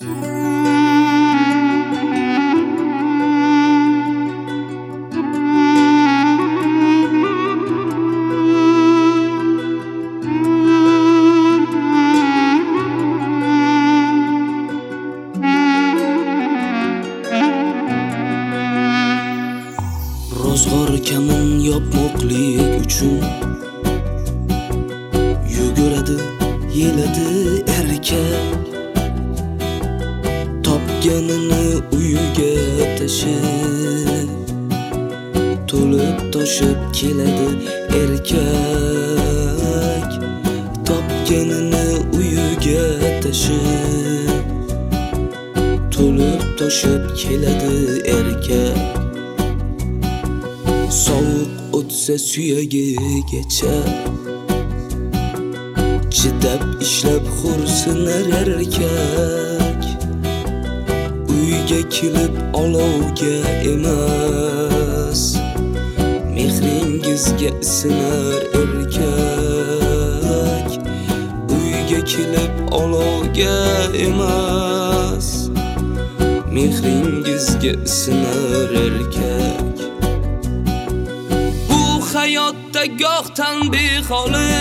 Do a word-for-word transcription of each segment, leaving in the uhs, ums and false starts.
Rozg'or kamin yopmoqlik uchun yuguradi, yeladi erkak. Topganini uyiga tashib, to'lib toshib keladi erkak. Topganini uyiga tashib, to'lib toshib keladi erkak. Sovuq o'tsa suyagigacha chidab ishlab xo'rsinar erkak. Uyga kelib olovga emas, mehringizga isinar erkak. Uyga kelib olovga emas, mehringizga isinar erkak. Hayotda gohdan beholi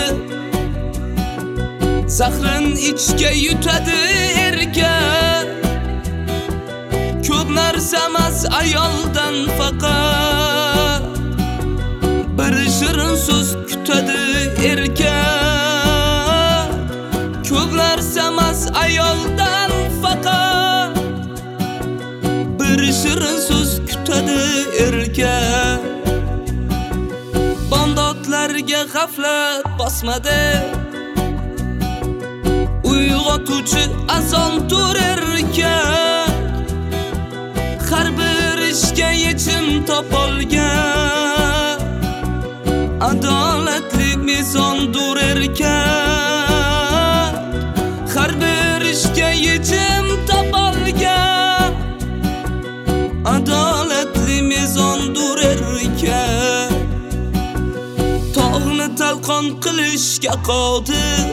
zahrin ichga yutadi erkak. Ko'p narsa emas ayoldan faqat bir shirin so'z kutadi erkak. Ko'p narsa emas ayoldan faqat bir shirin so'z kutadi erkak. Bandotlarga g'aflat bosmadi, uyg'otuvchi azon tur erkak. Har bir ishga yechim topolgan adolatli mezondur erkak. Har bir ishga yechim topolgan adolatli mezondur erkak. Tog'ni talqon qilishga qodir,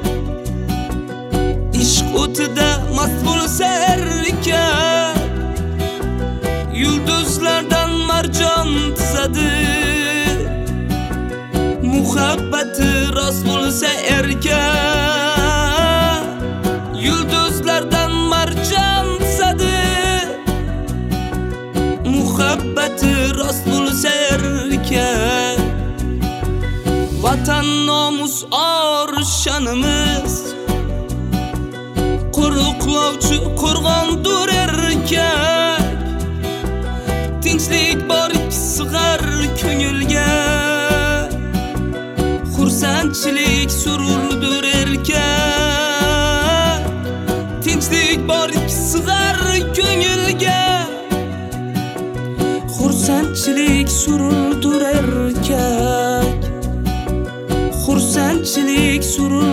ishq o'tida mast bo'lsa erkak. Yulduzlardan marjon tizadi, muhabbati rost bo'lsa erkak. Yulduzlardan marjon tizadi, muhabbati rost bo'lsa erkak. Vatan nomus or sha'nimiz, qo'riqlovchi qo'rg'ondur erkak. Tinchlik bor sig'ar ko'ngilga, xursandchilik sururdur erkak. Tinchlik bor sig'ar ko'ngilga, xursandchilik sururdur erkak. Xursandchilik surur